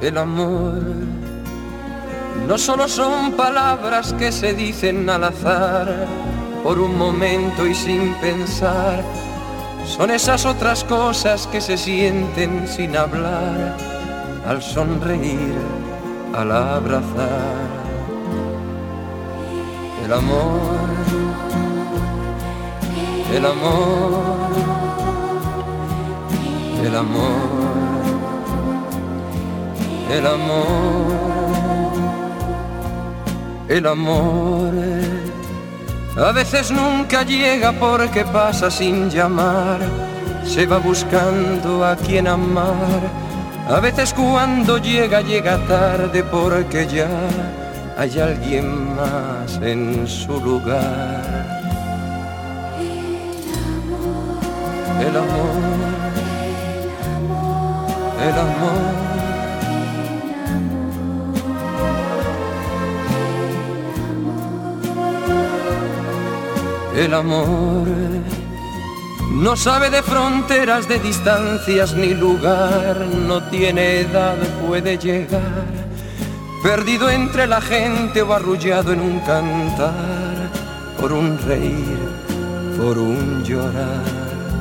El amor no solo son palabras que se dicen al azar, por un momento y sin pensar. Son esas otras cosas que se sienten sin hablar, al sonreír, al abrazar. El amor, el amor, el amor, el amor, el amor. A veces nunca llega porque pasa sin llamar, se va buscando a quien amar. A veces cuando llega, llega tarde porque ya hay alguien más en su lugar. El amor, el amor, el amor no sabe de fronteras, de distancias ni lugar, no tiene edad, puede llegar, perdido entre la gente o arrullado en un cantar, por un reír, por un llorar.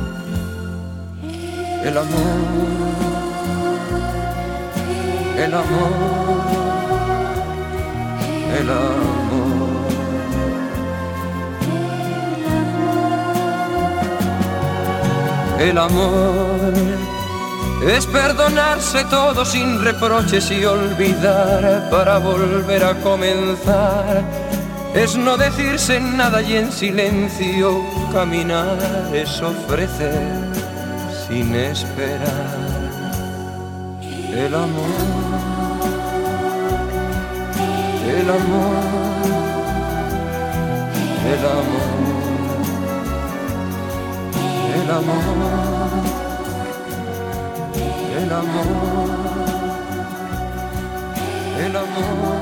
El amor, el amor, el amor. El amor es perdonarse todo sin reproches y olvidar para volver a comenzar. Es no decirse nada y en silencio caminar. Es ofrecer sin esperar. El amor, el amor, el amor. El amor, el amor, el amor.